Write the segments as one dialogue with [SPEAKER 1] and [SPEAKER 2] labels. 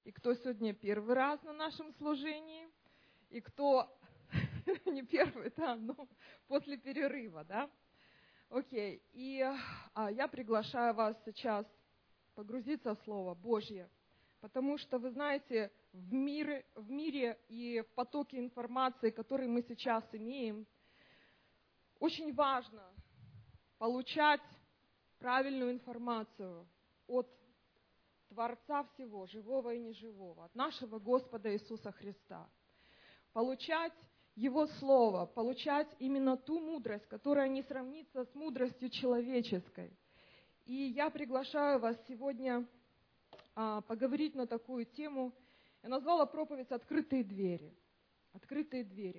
[SPEAKER 1] и кто сегодня первый раз на нашем служении, и кто не первый, да, но после перерыва, да. Окей, и я приглашаю вас сейчас погрузиться в Слово Божье, потому что, вы знаете, в мире и в потоке информации, который мы сейчас имеем, очень важно получать правильную информацию от Творца всего, живого и неживого, от нашего Господа Иисуса Христа. Получать Его Слово, получать именно ту мудрость, которая не сравнится с мудростью человеческой. И я приглашаю вас сегодня поговорить на такую тему. Я назвала проповедь «Открытые двери». Открытые двери.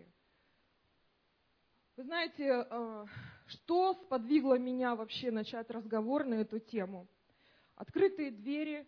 [SPEAKER 1] Вы знаете, что сподвигло меня вообще начать разговор на эту тему? Открытые двери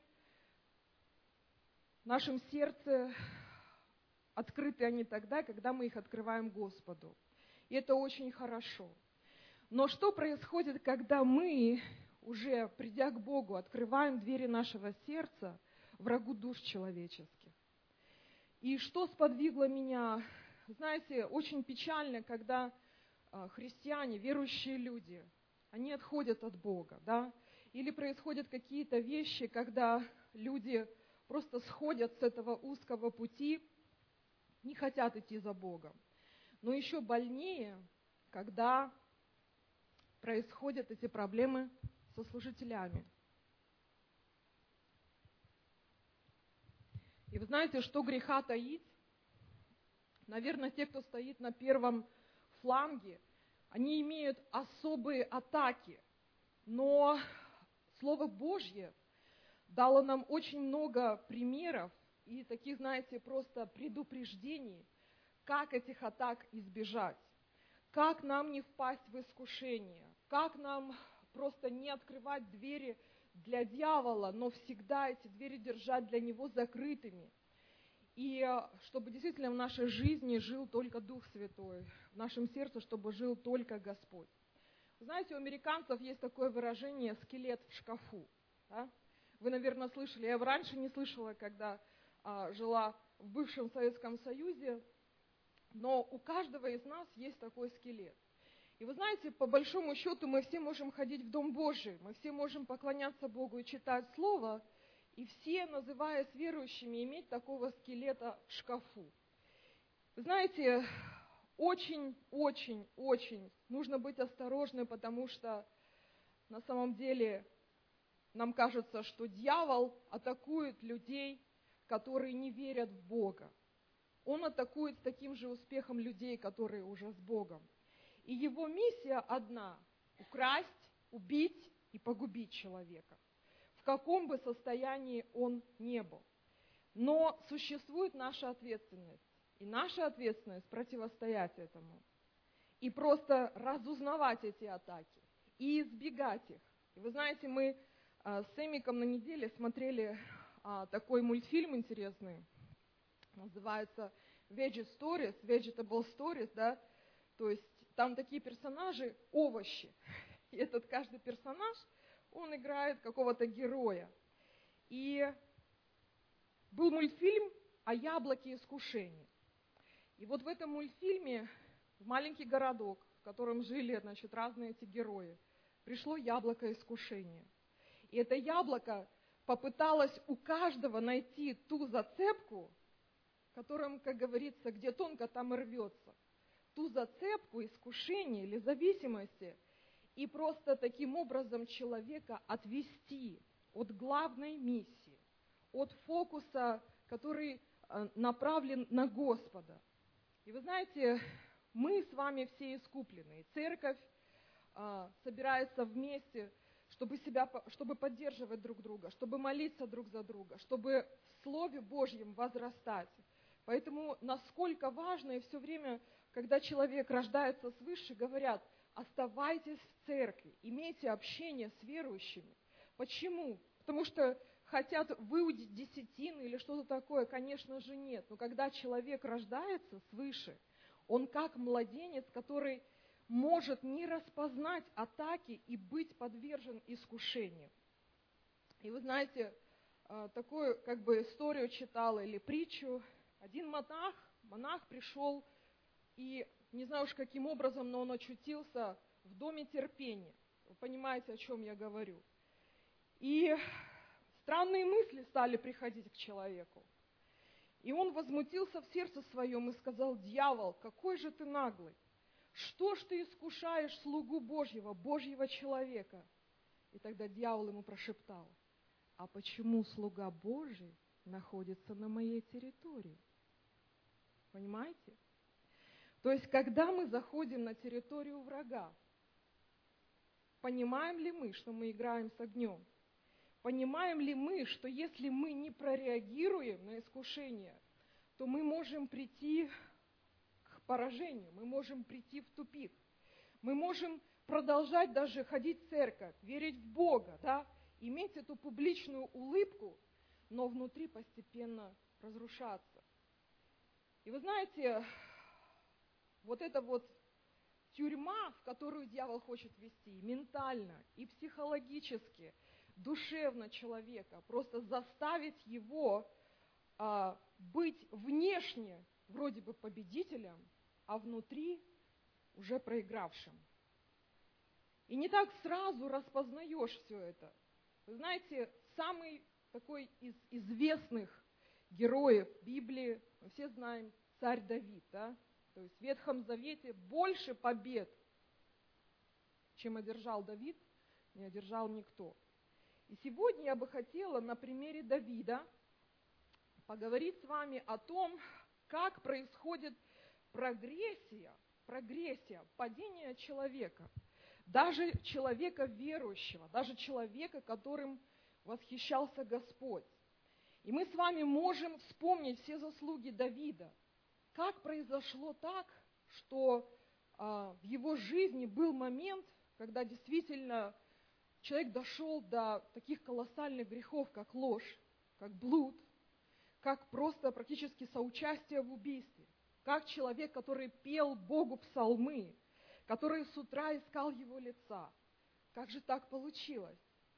[SPEAKER 1] в нашем сердце, открыты они тогда, когда мы их открываем Господу. И это очень хорошо. Но что происходит, когда мы, уже придя к Богу, открываем двери нашего сердца врагу душ человеческих? И что сподвигло меня? Знаете, очень печально, когда христиане, верующие люди, они отходят от Бога, да? Или происходят какие-то вещи, когда люди просто сходят с этого узкого пути, не хотят идти за Богом. Но еще больнее, когда происходят эти проблемы со служителями. И вы знаете, что греха таить? Наверное, те, кто стоит на первом фланге, они имеют особые атаки. Но Слово Божье дало нам очень много примеров и таких, знаете, просто предупреждений, как этих атак избежать, как нам не впасть в искушение, как нам просто не открывать двери для дьявола, но всегда эти двери держать для него закрытыми. И чтобы действительно в нашей жизни жил только Дух Святой, в нашем сердце, чтобы жил только Господь. Вы знаете, у американцев есть такое выражение «скелет в шкафу». Да? Вы, наверное, слышали, я раньше не слышала, когда жила в бывшем Советском Союзе, но у каждого из нас есть такой скелет. И вы знаете, по большому счету мы все можем ходить в Дом Божий, мы все можем поклоняться Богу и читать Слово, и все, называясь верующими, иметь такого скелета в шкафу. Вы знаете, очень нужно быть осторожным, потому что на самом деле нам кажется, что дьявол атакует людей, которые не верят в Бога. Он атакует с таким же успехом людей, которые уже с Богом. И его миссия одна – украсть, убить и погубить человека, в каком бы состоянии он ни был. Но существует наша ответственность. И наша ответственность противостоять этому. И просто разузнавать эти атаки. И избегать их. И вы знаете, мы с Эмиком на неделе смотрели такой мультфильм интересный. Называется Veggie Stories, Vegetable Stories, да. То есть там такие персонажи – овощи. И этот каждый персонаж, он играет какого-то героя. И был мультфильм о яблоке искушения. И вот в этом мультфильме в маленький городок, в котором жили, значит, разные эти герои, пришло яблоко искушения. И это яблоко попыталось у каждого найти ту зацепку, которым, как говорится, где тонко, там и рвется. Ту зацепку искушения или зависимости, и просто таким образом человека отвести от главной миссии, от фокуса, который направлен на Господа. И вы знаете, мы с вами все искуплены. И церковь собирается вместе, чтобы поддерживать друг друга, чтобы молиться друг за друга, чтобы в Слове Божьем возрастать. Поэтому насколько важно, и все время, когда человек рождается свыше, говорят, оставайтесь в церкви, имейте общение с верующими. Почему? Потому что хотят выудить десятины или что-то такое, конечно же нет. Но когда человек рождается свыше, он как младенец, который может не распознать атаки и быть подвержен искушению. И вы знаете, такую как бы историю читала или притчу. Один монах пришел и, не знаю уж каким образом, но он очутился в доме терпения. Вы понимаете, о чем я говорю. И странные мысли стали приходить к человеку. И он возмутился в сердце своем и сказал: дьявол, какой же ты наглый! Что ж ты искушаешь слугу Божьего человека? И тогда дьявол ему прошептал: а почему слуга Божий находится на моей территории? Понимаете? То есть, когда мы заходим на территорию врага, понимаем ли мы, что мы играем с огнем? Понимаем ли мы, что если мы не прореагируем на искушение, то мы можем прийти к поражению, мы можем прийти в тупик, мы можем продолжать даже ходить в церковь, верить в Бога, да, иметь эту публичную улыбку, но внутри постепенно разрушаться. И вы знаете, вот эта вот тюрьма, в которую дьявол хочет ввести, ментально и психологически, душевно человека, просто заставить его быть внешне вроде бы победителем, а внутри уже проигравшим. И не так сразу распознаешь все это. Вы знаете, самый такой из известных героев Библии, мы все знаем, царь Давид, да? То есть в Ветхом Завете больше побед, чем одержал Давид, не одержал никто. И сегодня я бы хотела на примере Давида поговорить с вами о том, как происходит прогрессия, падения человека, даже человека верующего, даже человека, которым восхищался Господь. И мы с вами можем вспомнить все заслуги Давида. Как произошло так, что в его жизни был момент, когда действительно человек дошел до таких колоссальных грехов, как ложь, как блуд, как просто практически соучастие в убийстве, как человек, который пел Богу псалмы, который с утра искал его лица. Как же так получилось?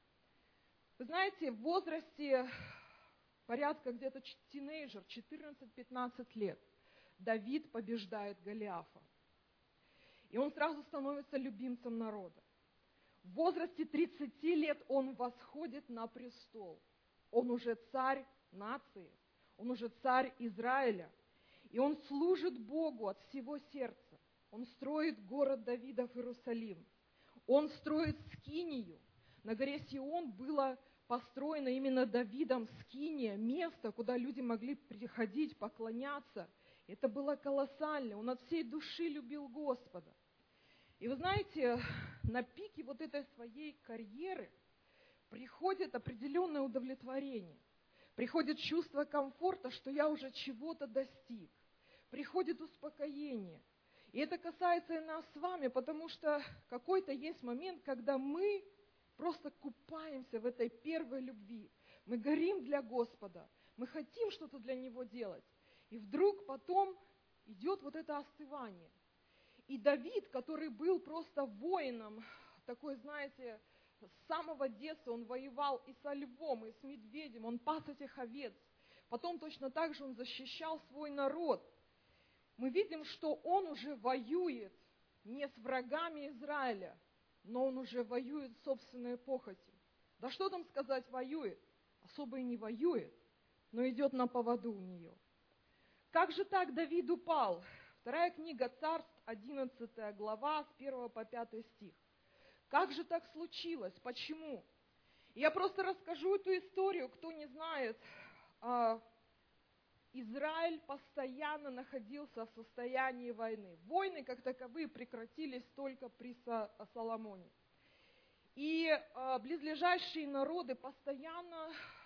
[SPEAKER 1] Вы знаете, в возрасте порядка где-то тинейджер, 14-15 лет, Давид побеждает Голиафа. И он сразу становится любимцем народа. В возрасте 30 лет он восходит на престол. Он уже царь нации, он уже царь Израиля. И он служит Богу от всего сердца. Он строит город Давидов Иерусалим. Он строит скинию. На горе Сион было построено именно Давидом скиния, место, куда люди могли приходить, поклоняться. Это было колоссально. Он от всей души любил Господа. И вы знаете, на пике вот этой своей карьеры приходит определенное удовлетворение. Приходит чувство комфорта, что я уже чего-то достиг. Приходит успокоение. И это касается и нас с вами, потому что какой-то есть момент, когда мы просто купаемся в этой первой любви. Мы горим для Господа, мы хотим что-то для Него делать. И вдруг потом идет вот это остывание. И Давид, который был просто воином, такой, знаете, с самого детства он воевал и со львом, и с медведем, он пас этих овец. Потом точно так же он защищал свой народ. Мы видим, что он уже воюет не с врагами Израиля, но он уже воюет с собственной похотью. Да что там сказать воюет? Особо и не воюет, но идет на поводу у нее. Как же так Давид упал? Вторая книга Царств, 11 глава, с 1 по 5 стих. Как же так случилось? Почему? Я просто расскажу эту историю, кто не знает. Израиль постоянно находился в состоянии войны. Войны, как таковые, прекратились только при Соломоне. И близлежащие народы постоянно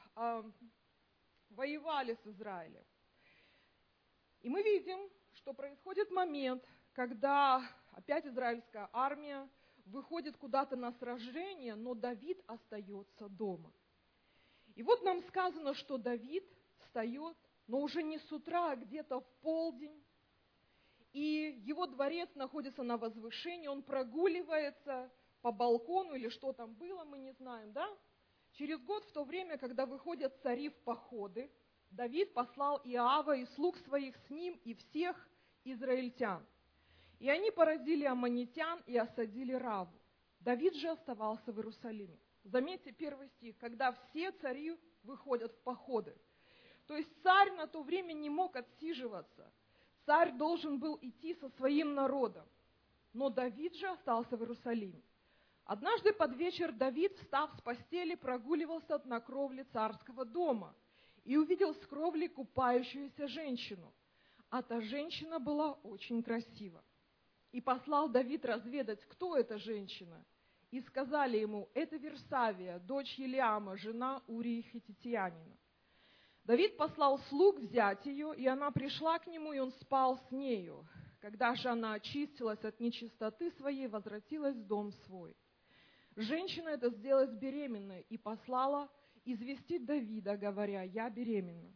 [SPEAKER 1] воевали с Израилем. И мы видим, что происходит момент, когда опять израильская армия выходит куда-то на сражение, но Давид остается дома. И вот нам сказано, что Давид встает, но уже не с утра, а где-то в полдень. И его дворец находится на возвышении, он прогуливается по балкону, или что там было, мы не знаем, да? Через год, в то время, когда выходят цари в походы, Давид послал Иоава и слуг своих с ним и всех израильтян. И они поразили аммонитян и осадили Раву. Давид же оставался в Иерусалиме. Заметьте первый стих, когда все цари выходят в походы. То есть царь на то время не мог отсиживаться. Царь должен был идти со своим народом. Но Давид же остался в Иерусалиме. Однажды под вечер Давид, встав с постели, прогуливался на кровле царского дома и увидел с кровли купающуюся женщину. А та женщина была очень красива. И послал Давид разведать, кто эта женщина. И сказали ему: это Версавия, дочь Елиама, жена Урии хиттитянина. Давид послал слуг взять ее, и она пришла к нему, и он спал с нею. Когда же она очистилась от нечистоты своей, возвратилась в дом свой. Женщина эта сделалась беременной и послала известить Давида, говоря: я беременна.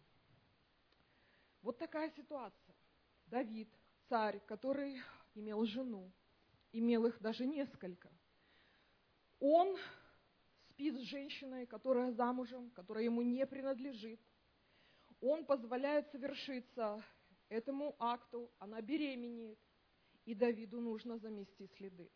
[SPEAKER 1] Вот такая ситуация. Давид, царь, который имел жену, имел их даже несколько. Он спит с женщиной, которая замужем, которая ему не принадлежит. Он позволяет совершиться этому акту, она беременеет, и Давиду нужно замести следы.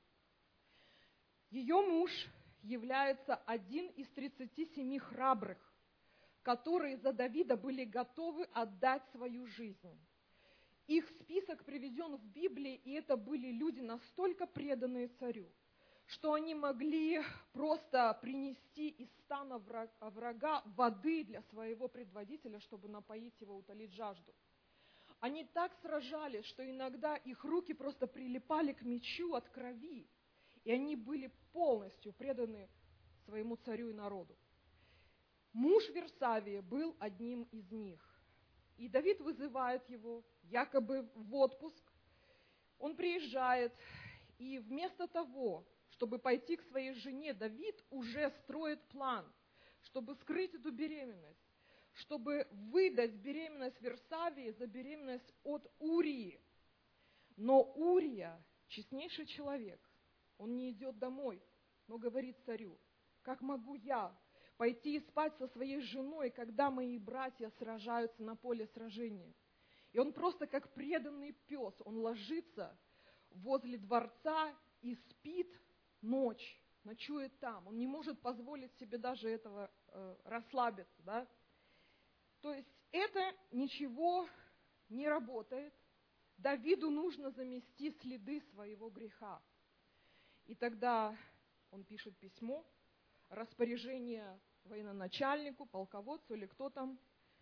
[SPEAKER 1] Ее муж является один из 37 храбрых, которые за Давида были готовы отдать свою жизнь. Их список приведен в Библии, и это были люди настолько преданные царю, что они могли просто принести из стана врага воды для своего предводителя, чтобы напоить его, утолить жажду. Они так сражались, что иногда их руки просто прилипали к мечу от крови, и они были полностью преданы своему царю и народу. Муж Версавии был одним из них. И Давид вызывает его якобы в отпуск. Он приезжает, и вместо того, чтобы пойти к своей жене, Давид уже строит план, чтобы скрыть эту беременность, чтобы выдать беременность Версавии за беременность от Урии. Но Урия, честнейший человек, он не идет домой, но говорит царю: как могу я пойти и спать со своей женой, когда мои братья сражаются на поле сражения? И он просто как преданный пес, он ложится возле дворца и спит ночь, ночует там. Он не может позволить себе даже этого расслабиться, да? То есть это ничего не работает. Давиду нужно замести следы своего греха. И тогда он пишет письмо, распоряжение военачальнику, полководцу или кто там,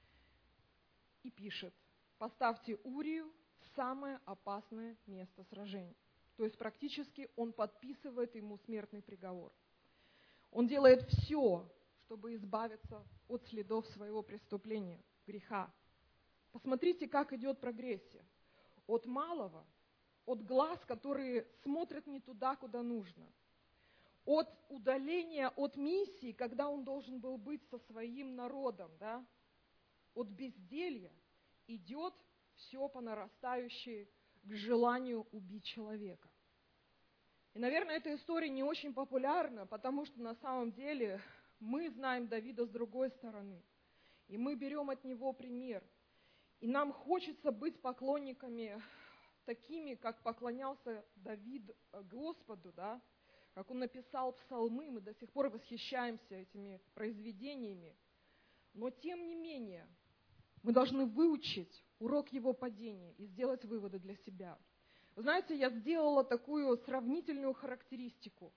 [SPEAKER 1] и пишет: поставьте Урию в самое опасное место сражения. То есть практически он подписывает ему смертный приговор. Он делает все, чтобы избавиться от следов своего преступления, греха. Посмотрите, как идет прогрессия. От малого, от глаз, которые смотрят не туда, куда нужно. От удаления от миссии, когда он должен был быть со своим народом, да? От безделья идет все по нарастающей к желанию убить человека. И, наверное, эта история не очень популярна, потому что на самом деле мы знаем Давида с другой стороны. И мы берем от него пример. И нам хочется быть поклонниками такими, как поклонялся Давид Господу, да? Как он написал псалмы, мы до сих пор восхищаемся этими произведениями. Но тем не менее, мы должны выучить урок его падения и сделать выводы для себя. Вы знаете, я сделала такую сравнительную характеристику,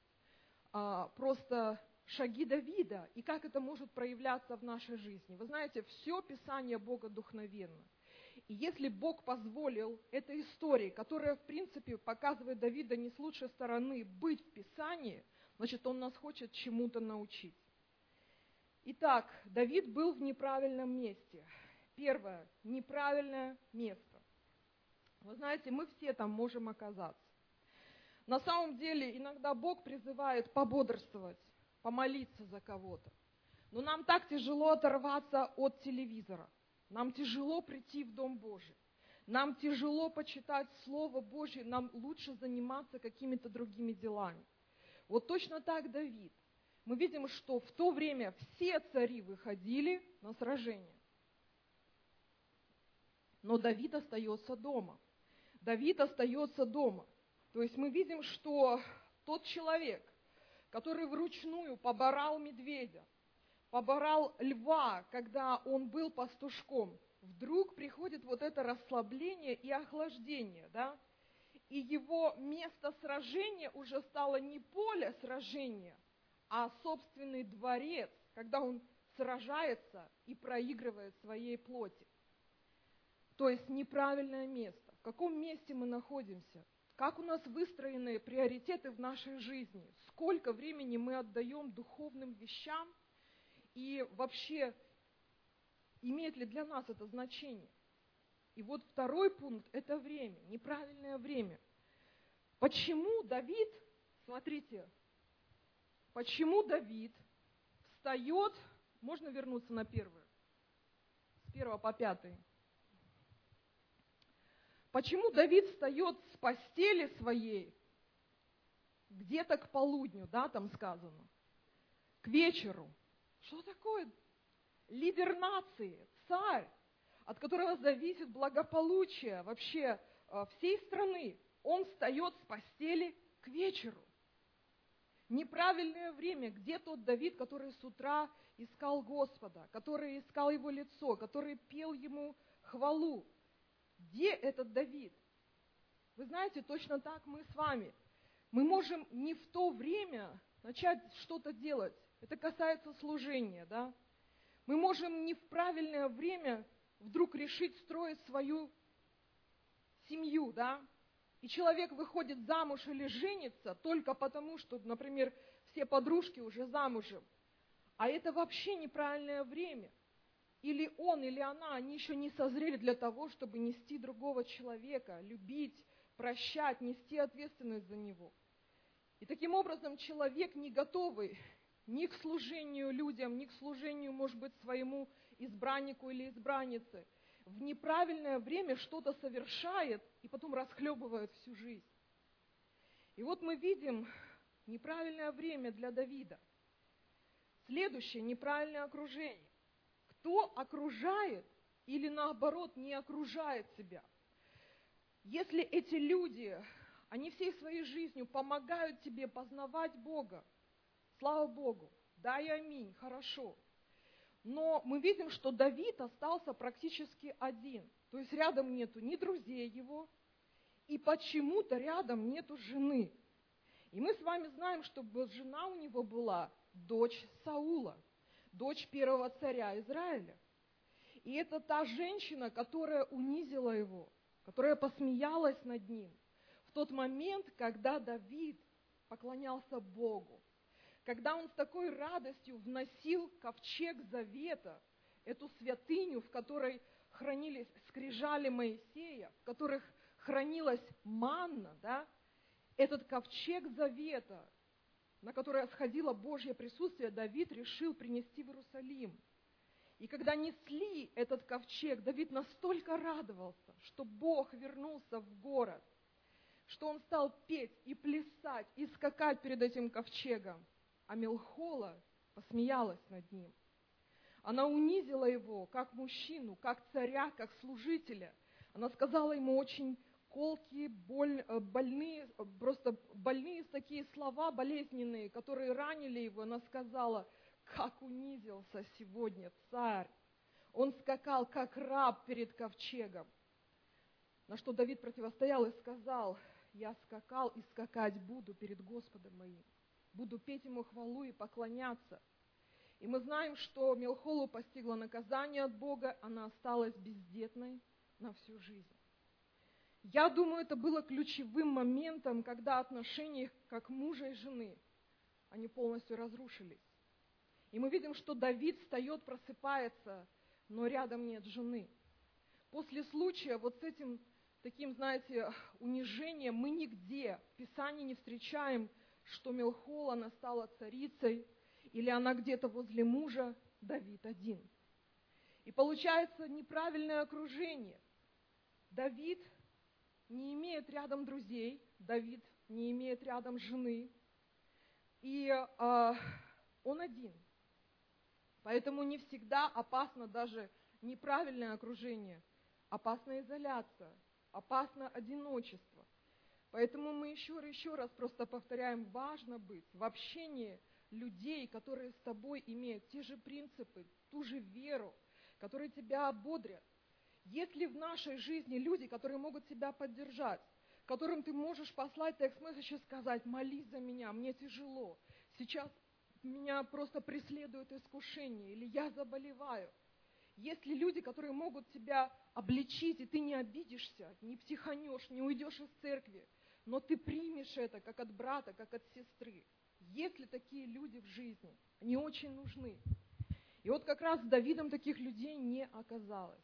[SPEAKER 1] просто шаги Давида и как это может проявляться в нашей жизни. Вы знаете, все Писание Бога духовенно. И если Бог позволил этой истории, которая, в принципе, показывает Давида не с лучшей стороны, быть в Писании, значит, Он нас хочет чему-то научить. Итак, Давид был в неправильном месте. Первое, неправильное место. Вы знаете, мы все там можем оказаться. На самом деле, иногда Бог призывает пободрствовать, помолиться за кого-то. Но нам так тяжело оторваться от телевизора. Нам тяжело прийти в Дом Божий. Нам тяжело почитать Слово Божье. Нам лучше заниматься какими-то другими делами. Вот точно так Давид. мы видим, что в то время все цари выходили на сражение. Но Давид остается дома. Давид остается дома. То есть мы видим, что тот человек, который вручную поборол медведя, поборол льва, когда он был пастушком, вдруг приходит вот это расслабление и охлаждение, да? И его место сражения уже стало не поле сражения, а собственный дворец, когда он сражается и проигрывает своей плоти. То есть неправильное место. В каком месте мы находимся? Как у нас выстроены приоритеты в нашей жизни? Сколько времени мы отдаем духовным вещам? И вообще, имеет ли для нас это значение? И вот второй пункт – это время, неправильное время. Почему Давид, смотрите, почему Давид встает, можно вернуться на первое, с 1 по 5. Почему Давид встает с постели своей где-то к полудню, да, там сказано, к вечеру? Что такое? Лидер нации, царь, от которого зависит благополучие вообще всей страны. Он встает с постели к вечеру. Неправильное время. Где тот Давид, который с утра искал Господа, который искал его лицо, который пел ему хвалу? Где этот Давид? Вы знаете, точно так мы с вами. Мы можем не в то время начать что-то делать. Это касается служения, да? Мы можем не в правильное время вдруг решить строить свою семью, да? И человек выходит замуж или женится только потому, что, например, все подружки уже замужем. А это вообще неправильное время. Или он, или она, они еще не созрели для того, чтобы нести другого человека, любить, прощать, нести ответственность за него. И таким образом человек не готовый ни к служению людям, ни к служению, может быть, своему избраннику или избраннице, в неправильное время что-то совершает и потом расхлебывает всю жизнь. И вот мы видим неправильное время для Давида. Следующее – неправильное окружение. Кто окружает или наоборот не окружает себя? Если эти люди, они всей своей жизнью помогают тебе познавать Бога, слава Богу, да и аминь, хорошо. Но мы видим, что Давид остался практически один. То есть рядом нету ни друзей его, и почему-то рядом нету жены. И мы с вами знаем, что жена у него была дочь Саула, дочь первого царя Израиля. И это та женщина, которая унизила его, которая посмеялась над ним в тот момент, когда Давид поклонялся Богу. Когда он с такой радостью вносил ковчег завета, эту святыню, в которой хранились скрижали Моисея, в которых хранилась манна, да, этот ковчег завета, на который сходило Божье присутствие, Давид решил принести в Иерусалим. И когда несли этот ковчег, Давид настолько радовался, что Бог вернулся в город, что он стал петь и плясать, и скакать перед этим ковчегом. А Милхола посмеялась над ним. Она унизила его как мужчину, как царя, как служителя. Она сказала ему очень колкие, больные, просто больные такие слова болезненные, которые ранили его. Она сказала: как унизился сегодня царь. Он скакал, как раб перед ковчегом. На что Давид противостоял и сказал: я скакал и скакать буду перед Господом моим. Буду петь ему хвалу и поклоняться. И мы знаем, что Милхолу постигло наказание от Бога, она осталась бездетной на всю жизнь. Я думаю, это было ключевым моментом, когда отношения как мужа и жены, они полностью разрушились. И мы видим, что Давид встает, просыпается, но рядом нет жены. После случая вот с этим таким, знаете, унижением мы нигде в Писании не встречаем, что Милхола, она стала царицей, или она где-то возле мужа, Давид один. И получается неправильное окружение. Давид не имеет рядом друзей, Давид не имеет рядом жены. И он один. Поэтому не всегда опасно даже неправильное окружение, опасна изоляция, опасно одиночество. Поэтому мы еще раз просто повторяем, важно быть в общении людей, которые с тобой имеют те же принципы, ту же веру, которые тебя ободрят. Если в нашей жизни люди, которые могут тебя поддержать, которым ты можешь послать текст-месседж и сказать: молись за меня, мне тяжело, сейчас меня просто преследует искушение, или я заболеваю. Есть ли люди, которые могут тебя обличить, и ты не обидишься, не психанешь, не уйдешь из церкви, но ты примешь это как от брата, как от сестры? Есть ли такие люди в жизни? Они очень нужны. И вот как раз с Давидом таких людей не оказалось.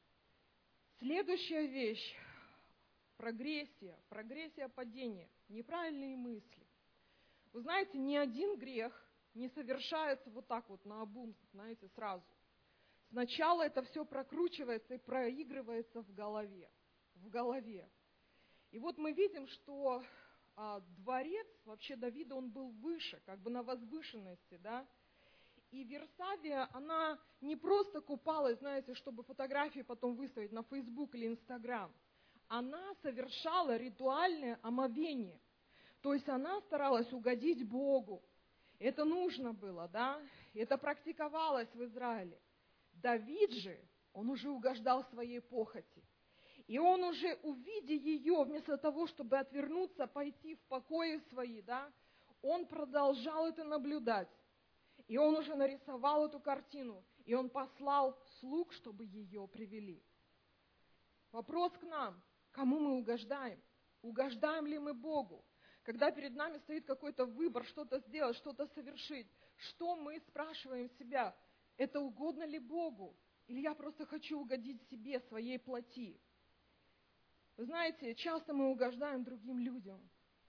[SPEAKER 1] Следующая вещь – прогрессия падения, неправильные мысли. Вы знаете, ни один грех не совершается вот так вот наобум, знаете, сразу. Сначала это все прокручивается и проигрывается в голове. И вот мы видим, что дворец вообще Давида, он был выше, как бы на возвышенности, да. И Версавия, она не просто купалась, знаете, чтобы фотографии потом выставить на Facebook или Instagram. Она совершала ритуальное омовение. То есть она старалась угодить Богу. Это нужно было, да? Это практиковалось в Израиле. Давид же, он уже угождал своей похоти. И он уже, увидя ее, вместо того, чтобы отвернуться, пойти в покои свои, да, он продолжал это наблюдать. И он уже нарисовал эту картину, и он послал слуг, чтобы ее привели. Вопрос к нам: кому мы угождаем? Угождаем ли мы Богу? Когда перед нами стоит какой-то выбор, что-то сделать, что-то совершить, что мы спрашиваем себя? Это угодно ли Богу? Или я просто хочу угодить себе, своей плоти? Вы знаете, часто мы угождаем другим людям.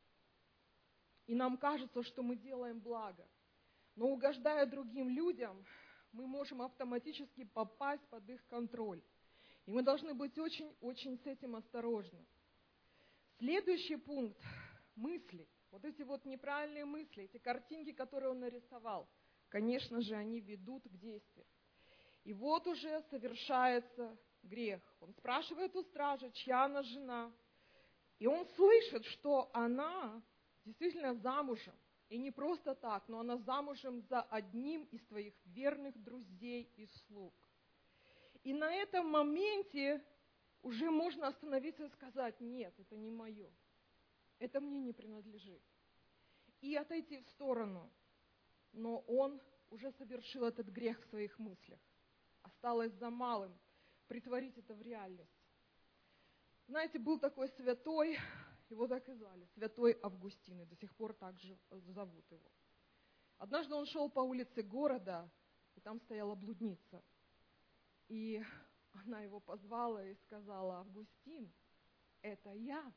[SPEAKER 1] И нам кажется, что мы делаем благо. Но угождая другим людям, мы можем автоматически попасть под их контроль. И мы должны быть очень с этим осторожны. Следующий пункт – мысли. Вот эти вот неправильные мысли, эти картинки, которые он нарисовал, конечно же, они ведут к действию. И вот уже совершается грех. Он спрашивает у стража, чья она жена. И он слышит, что она действительно замужем. И не просто так, но она замужем за одним из твоих верных друзей и слуг. И на этом моменте уже можно остановиться и сказать: нет, это не мое, это мне не принадлежит. И отойти в сторону. Но он уже совершил этот грех в своих мыслях. Осталось за малым претворить это в реальность. Знаете, был такой святой, его так и звали, святой Августин, и до сих пор так же зовут его. Однажды он шел по улице города, и там стояла блудница. И она его позвала и сказала: Августин, это я.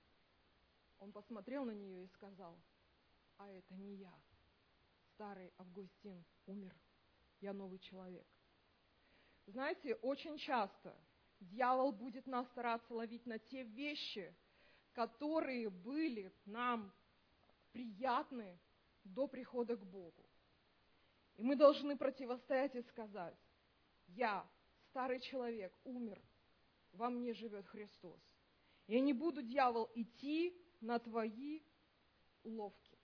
[SPEAKER 1] Он посмотрел на нее и сказал: а это не я. Старый Августин умер, я новый человек. Знаете, очень часто дьявол будет нас стараться ловить на те вещи, которые были нам приятны до прихода к Богу. И мы должны противостоять и сказать: я, старый человек, умер, во мне живет Христос. Я не буду, дьявол, идти на твои уловки.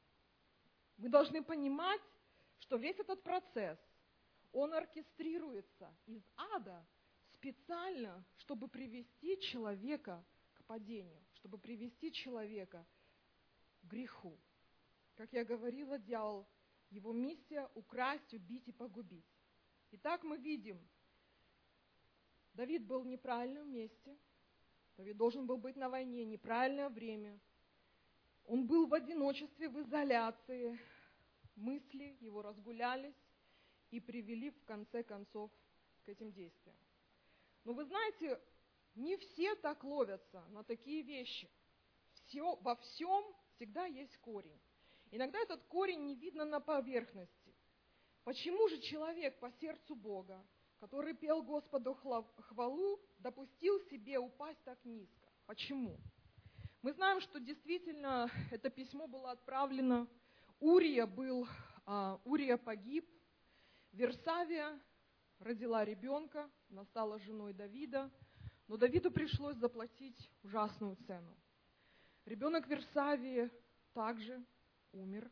[SPEAKER 1] Мы должны понимать, что весь этот процесс, он оркестрируется из ада специально, чтобы привести человека к падению, чтобы привести человека к греху. Как я говорила, дьявол, его миссия – украсть, убить и погубить. Итак, мы видим, Давид был в неправильном месте, Давид должен был быть на войне, неправильное время. Он был в одиночестве, в изоляции, мысли его разгулялись и привели в конце концов к этим действиям. Но вы знаете, не все так ловятся на такие вещи. Во всем всегда есть корень. Иногда этот корень не видно на поверхности. Почему же человек по сердцу Бога, который пел Господу хвалу, допустил себе упасть так низко? Почему? Мы знаем, что действительно это письмо было отправлено. Урия был Урия погиб, Версавия родила ребенка, она стала женой Давида, но Давиду пришлось заплатить ужасную цену. Ребенок Версавии также умер.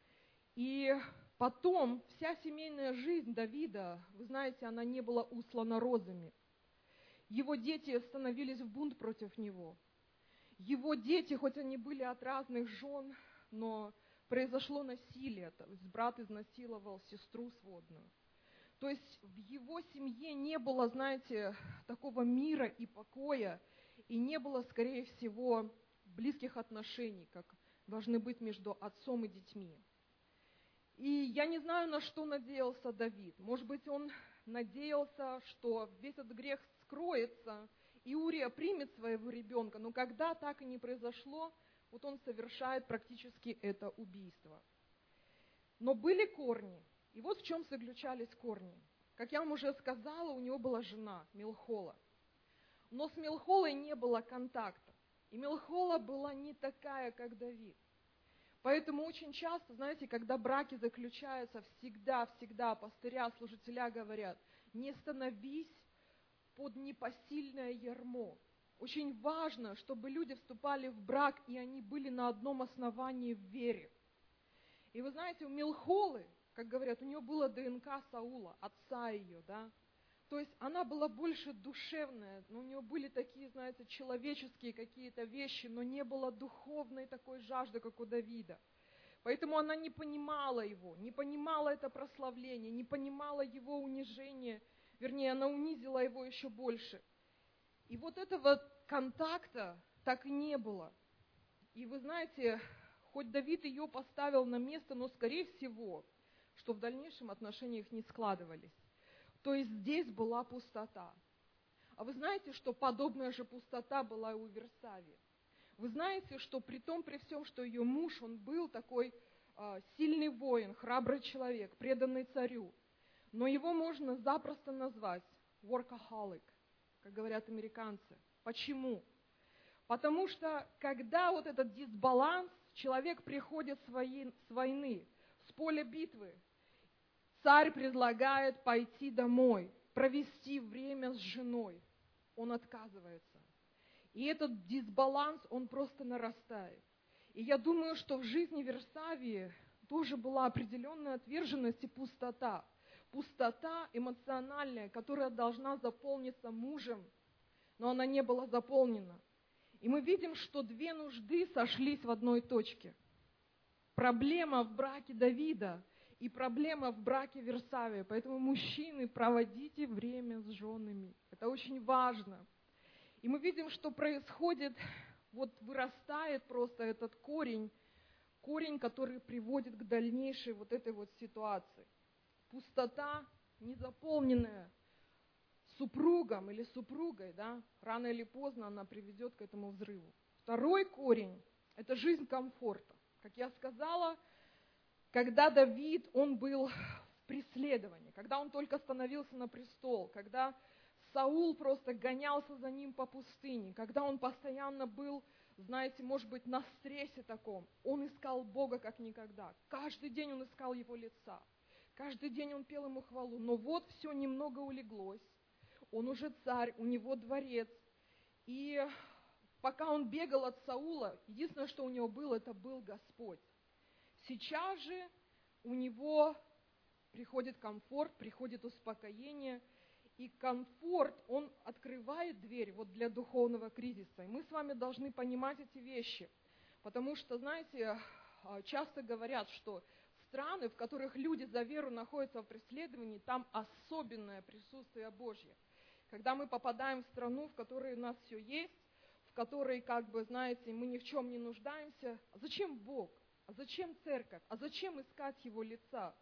[SPEAKER 1] И потом вся семейная жизнь Давида, вы знаете, она не была услана розами. Его дети становились в бунт против него. Его дети, хоть они были от разных жен, но произошло насилие, то есть брат изнасиловал сестру сводную. То есть в его семье не было, знаете, такого мира и покоя, и не было, скорее всего, близких отношений, как должны быть между отцом и детьми. И я не знаю, на что надеялся Давид. Может быть, он надеялся, что весь этот грех скроется, и Урия примет своего ребенка, но когда так и не произошло, вот он совершает практически это убийство. Но были корни, и вот в чем заключались корни. Как я вам уже сказала, у него была жена Милхола. Но с Милхолой не было контакта, и Милхола была не такая, как Давид. Поэтому очень часто, знаете, когда браки заключаются, всегда пастыря, служителя говорят, не становись под непосильное ярмо. Очень важно, чтобы люди вступали в брак, и они были на одном основании в вере. И вы знаете, у Милхолы, как говорят, у нее было ДНК Саула, отца ее, да. То есть она была больше душевная, но у нее были такие, знаете, человеческие какие-то вещи, но не было духовной такой жажды, как у Давида. Поэтому она не понимала его, не понимала это прославление, не понимала его унижение, вернее, она унизила его еще больше. И вот этого контакта так и не было. И вы знаете, хоть Давид ее поставил на место, но скорее всего, что в дальнейшем отношения их не складывались. То есть здесь была пустота. А вы знаете, что подобная же пустота была и у Версавии? Вы знаете, что при всем, что ее муж, он был такой сильный воин, храбрый человек, преданный царю, но его можно запросто назвать workaholic, как говорят американцы. Почему? Потому что когда вот этот дисбаланс, человек приходит с войны, с поля битвы, царь предлагает пойти домой, провести время с женой. Он отказывается. И этот дисбаланс, он просто нарастает. И я думаю, что в жизни Версавии тоже была определенная отверженность и пустота. Пустота эмоциональная, которая должна заполниться мужем, но она не была заполнена. И мы видим, что две нужды сошлись в одной точке. Проблема в браке Давида и проблема в браке Версавии. Поэтому, мужчины, проводите время с женами. Это очень важно. И мы видим, что происходит, вот вырастает просто этот корень, который приводит к дальнейшей вот этой вот ситуации. Пустота, незаполненная супругом или супругой, да, рано или поздно она приведет к этому взрыву. Второй корень – это жизнь комфорта. Как я сказала, когда Давид, он был в преследовании, когда он только становился на престол, когда Саул просто гонялся за ним по пустыне, когда он постоянно был, знаете, может быть, на стрессе таком, он искал Бога как никогда. Каждый день он искал его лица, каждый день он пел ему хвалу. Но вот все немного улеглось, он уже царь, у него дворец. И пока он бегал от Саула, единственное, что у него было, это был Господь. Сейчас же у него приходит комфорт, приходит успокоение, и комфорт, он открывает дверь вот для духовного кризиса. И мы с вами должны понимать эти вещи, потому что, знаете, часто говорят, что страны, в которых люди за веру находятся в преследовании, там особенное присутствие Божье. Когда мы попадаем в страну, в которой у нас все есть, в которой, как бы, знаете, мы ни в чем не нуждаемся, а зачем Бог? А зачем церковь? А зачем искать Его лица?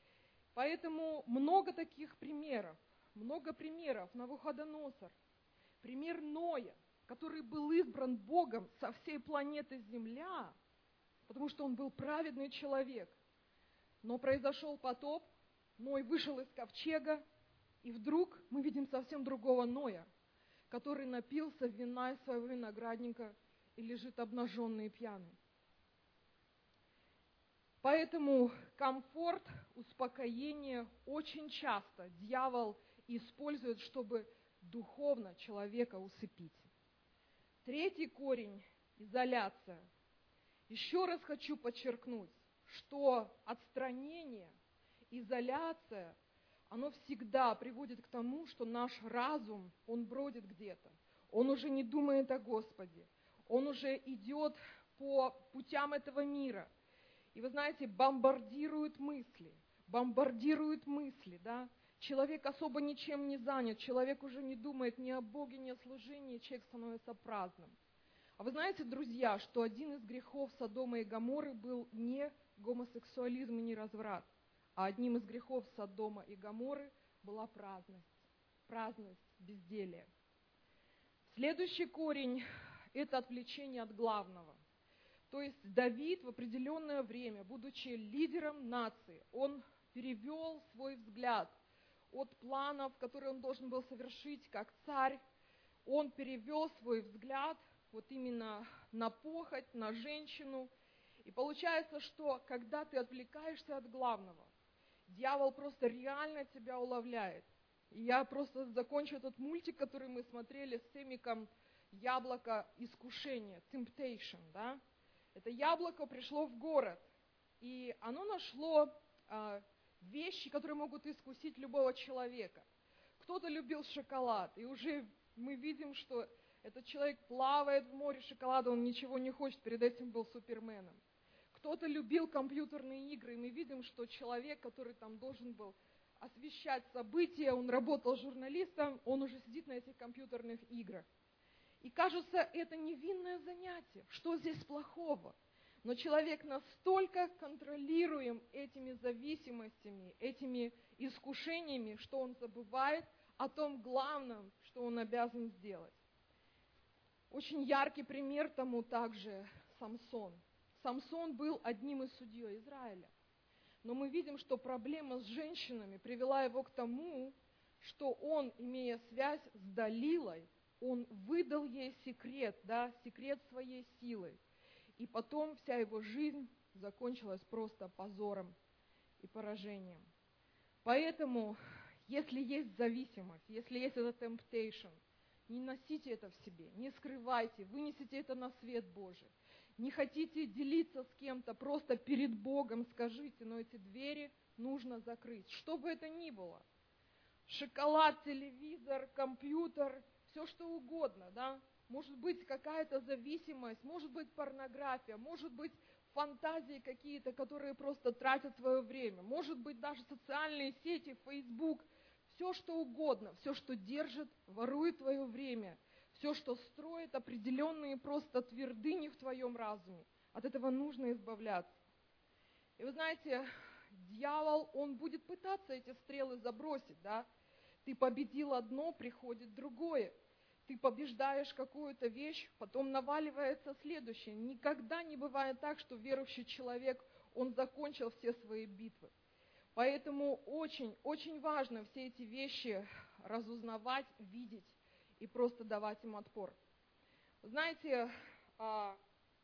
[SPEAKER 1] Поэтому много таких примеров. Много примеров. Навуходоносор, пример Ноя, который был избран Богом со всей планеты Земля, потому что он был праведный человек. Но произошел потоп, Ной вышел из ковчега, и вдруг мы видим совсем другого Ноя, который напился вина из своего виноградника и лежит обнаженный и пьяный. Поэтому комфорт, успокоение очень часто дьявол использует, чтобы духовно человека усыпить. Третий корень – изоляция. Еще раз хочу подчеркнуть, что отстранение, изоляция, оно всегда приводит к тому, что наш разум, он бродит где-то. Он уже не думает о Господе. Он уже идет по путям этого мира. И вы знаете, бомбардируют мысли, да? Человек особо ничем не занят, человек уже не думает ни о Боге, ни о служении, человек становится праздным. А вы знаете, друзья, что один из грехов Содома и Гоморры был не гомосексуализм и не разврат, а одним из грехов Содома и Гоморры была праздность, безделие. Следующий корень – это отвлечение от главного. То есть Давид в определенное время, будучи лидером нации, он перевел свой взгляд от планов, которые он должен был совершить как царь, он перевел свой взгляд вот именно на похоть, на женщину. И получается, что когда ты отвлекаешься от главного, дьявол просто реально тебя уловляет. И я просто закончу этот мультик, который мы смотрели с Эмиком, «Яблоко искушения», temptation, да? Это яблоко пришло в город, и оно нашло вещи, которые могут искусить любого человека. Кто-то любил шоколад, и уже мы видим, что этот человек плавает в море шоколада, он ничего не хочет, перед этим был суперменом. Кто-то любил компьютерные игры, и мы видим, что человек, который там должен был освещать события, он работал журналистом, он уже сидит на этих компьютерных играх. И кажется, это невинное занятие. Что здесь плохого? Но человек настолько контролируем этими зависимостями, этими искушениями, что он забывает о том главном, что он обязан сделать. Очень яркий пример тому также Самсон. Самсон был одним из судей Израиля. Но мы видим, что проблема с женщинами привела его к тому, что он, имея связь с Далилой, он выдал ей секрет, да, секрет своей силы. И потом вся его жизнь закончилась просто позором и поражением. Поэтому, если есть зависимость, если есть этот temptation, не носите это в себе, не скрывайте, вынесите это на свет Божий. Не хотите делиться с кем-то, просто перед Богом скажите, но эти двери нужно закрыть, что бы это ни было. Шоколад, телевизор, компьютер, все что угодно, да? Может быть какая-то зависимость, может быть порнография, может быть фантазии какие-то, которые просто тратят свое время, может быть даже социальные сети, Facebook, все что угодно, все, что держит, ворует твое время, все, что строит определенные просто твердыни в твоем разуме. От этого нужно избавляться. И вы знаете, дьявол, он будет пытаться эти стрелы забросить, да? Ты победил одно, приходит другое. Ты побеждаешь какую-то вещь, потом наваливается следующее. Никогда не бывает так, что верующий человек, он закончил все свои битвы. Поэтому очень, очень важно все эти вещи разузнавать, видеть и просто давать им отпор. Знаете, как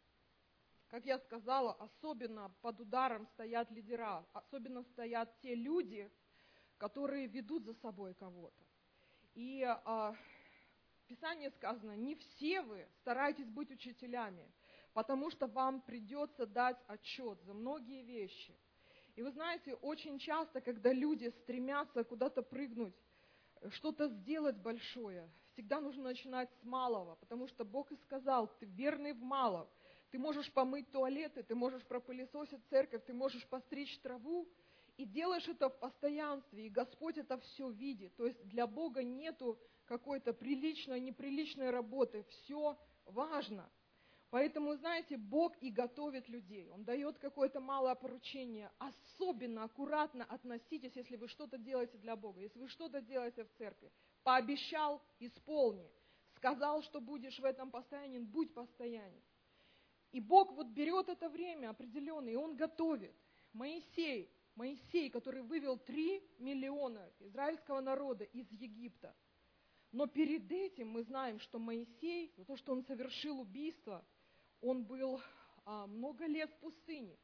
[SPEAKER 1] я сказала, особенно под ударом стоят лидера, особенно стоят те люди, которые ведут за собой кого-то. И в Писании сказано, не все вы старайтесь быть учителями, потому что вам придется дать отчет за многие вещи. И вы знаете, очень часто, когда люди стремятся куда-то прыгнуть, что-то сделать большое, всегда нужно начинать с малого, потому что Бог и сказал, ты верный в малом. Ты можешь помыть туалеты, ты можешь пропылесосить церковь, ты можешь постричь траву, и делаешь это в постоянстве, и Господь это все видит. То есть для Бога нету какой-то приличной, неприличной работы, все важно. Поэтому, знаете, Бог и готовит людей. Он дает какое-то малое поручение. Особенно аккуратно относитесь, если вы что-то делаете для Бога, если вы что-то делаете в церкви. Пообещал – исполни. Сказал, что будешь в этом постоянен – будь постоянен. И Бог вот берет это время определенное, и Он готовит. Моисей, который вывел 3 миллиона израильского народа из Египта. Но перед этим мы знаем, что Моисей, за то, что он совершил убийство, он был много лет в пустыне.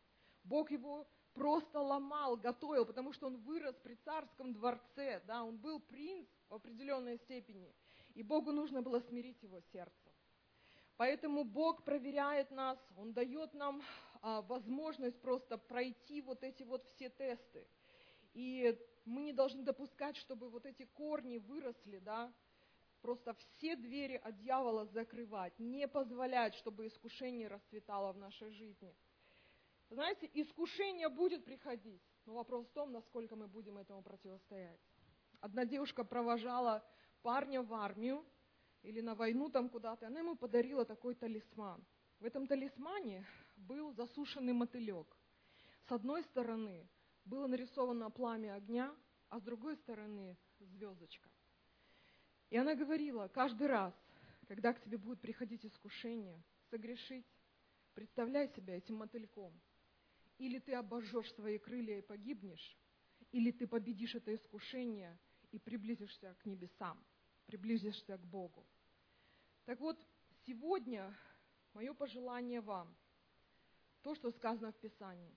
[SPEAKER 1] Бог его просто ломал, готовил, потому что он вырос при царском дворце, да, он был принц в определенной степени, и Богу нужно было смирить его сердце. Поэтому Бог проверяет нас, Он дает нам возможность просто пройти вот эти вот все тесты. И мы не должны допускать, чтобы вот эти корни выросли, да, просто все двери от дьявола закрывать, не позволять, чтобы искушение расцветало в нашей жизни. Знаете, искушение будет приходить, но вопрос в том, насколько мы будем этому противостоять. Одна девушка провожала парня в армию или на войну там куда-то, она ему подарила такой талисман. В этом талисмане был засушенный мотылек. С одной стороны было нарисовано пламя огня, а с другой стороны звездочка. И она говорила, каждый раз, когда к тебе будет приходить искушение, согрешить, представляй себя этим мотыльком. Или ты обожжешь свои крылья и погибнешь, или ты победишь это искушение и приблизишься к небесам, приблизишься к Богу. Так вот, сегодня мое пожелание вам, то, что сказано в Писании.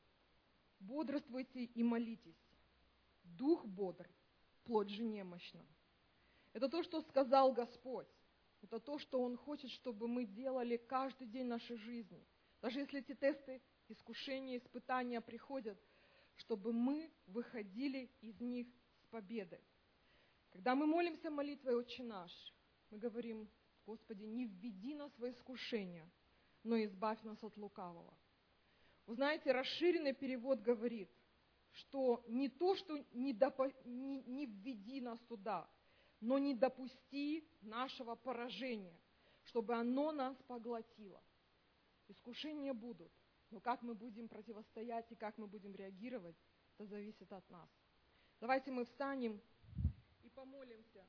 [SPEAKER 1] Бодрствуйте и молитесь. Дух бодр, плоть же немощна. Это то, что сказал Господь. Это то, что Он хочет, чтобы мы делали каждый день нашей жизни. Даже если эти тесты, искушения, испытания приходят, чтобы мы выходили из них с победой. Когда мы молимся молитвой «Отче наш», мы говорим: Господи, не введи нас во искушение, но избавь нас от лукавого. Вы знаете, расширенный перевод говорит, что не то, что не введи нас туда, но не допусти нашего поражения, чтобы оно нас поглотило. Искушения будут, но как мы будем противостоять и как мы будем реагировать, это зависит от нас. Давайте мы встанем и помолимся.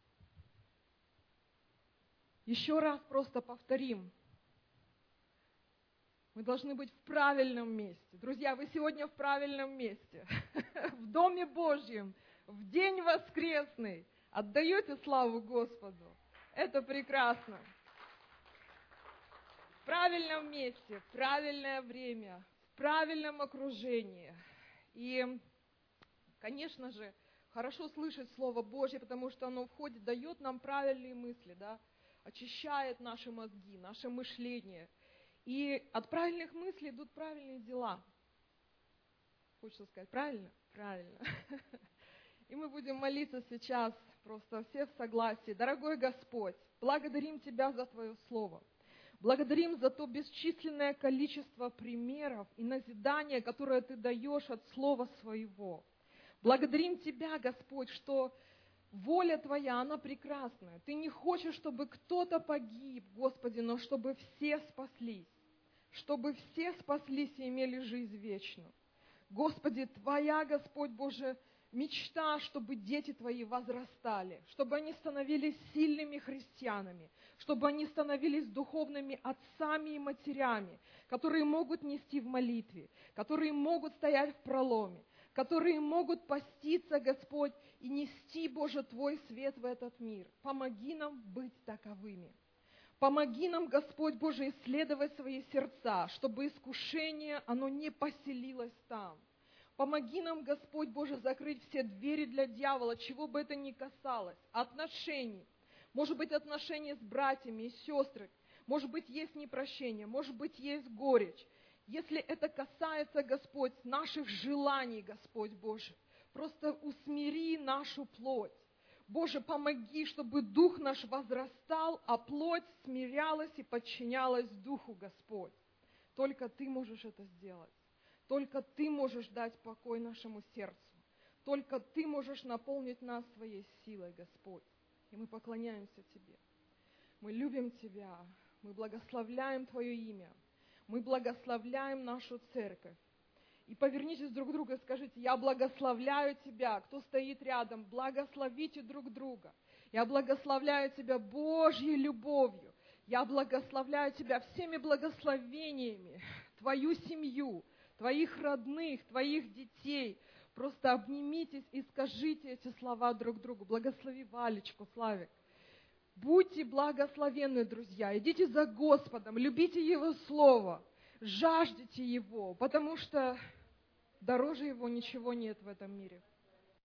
[SPEAKER 1] Еще раз просто повторим. Мы должны быть в правильном месте. Друзья, вы сегодня в правильном месте. В Доме Божьем, в день воскресный. Отдаете славу Господу. Это прекрасно. В правильном месте, в правильное время, в правильном окружении. И, конечно же, хорошо слышать Слово Божье, потому что оно входит, дает нам правильные мысли, да, очищает наши мозги, наше мышление. И от правильных мыслей идут правильные дела. Хочется сказать, правильно? Правильно. И мы будем молиться сейчас, просто все в согласии. Дорогой Господь, благодарим Тебя за Твое Слово. Благодарим за то бесчисленное количество примеров и назидания, которое Ты даешь от Слова Своего. Благодарим Тебя, Господь, что воля Твоя, она прекрасная. Ты не хочешь, чтобы кто-то погиб, Господи, но чтобы все спаслись. Чтобы все спаслись и имели жизнь вечную. Господи, Твоя, Господь Боже, мечта, чтобы дети Твои возрастали, чтобы они становились сильными христианами, чтобы они становились духовными отцами и матерями, которые могут нести в молитве, которые могут стоять в проломе, которые могут поститься, Господь, и нести, Боже, Твой свет в этот мир. Помоги нам быть таковыми. Помоги нам, Господь Боже, исследовать свои сердца, чтобы искушение, оно не поселилось там. Помоги нам, Господь Боже, закрыть все двери для дьявола, чего бы это ни касалось. Отношений. Может быть, отношения с братьями и сестрами. Может быть, есть непрощение. Может быть, есть горечь. Если это касается, Господь, наших желаний, Господь Боже, просто усмири нашу плоть. Боже, помоги, чтобы дух наш возрастал, а плоть смирялась и подчинялась духу, Господь. Только Ты можешь это сделать. Только Ты можешь дать покой нашему сердцу. Только Ты можешь наполнить нас своей силой, Господь. И мы поклоняемся Тебе. Мы любим Тебя. Мы благословляем Твое имя. Мы благословляем нашу церковь. И повернитесь друг к другу и скажите: я благословляю тебя. Кто стоит рядом, благословите друг друга. Я благословляю тебя Божьей любовью. Я благословляю тебя всеми благословениями, твою семью, твоих родных, твоих детей. Просто обнимитесь и скажите эти слова друг другу. Благослови Валечку, Славик. Будьте благословенны, друзья. Идите за Господом, любите Его Слово. жаждете Его, потому что дороже Его ничего нет в этом мире.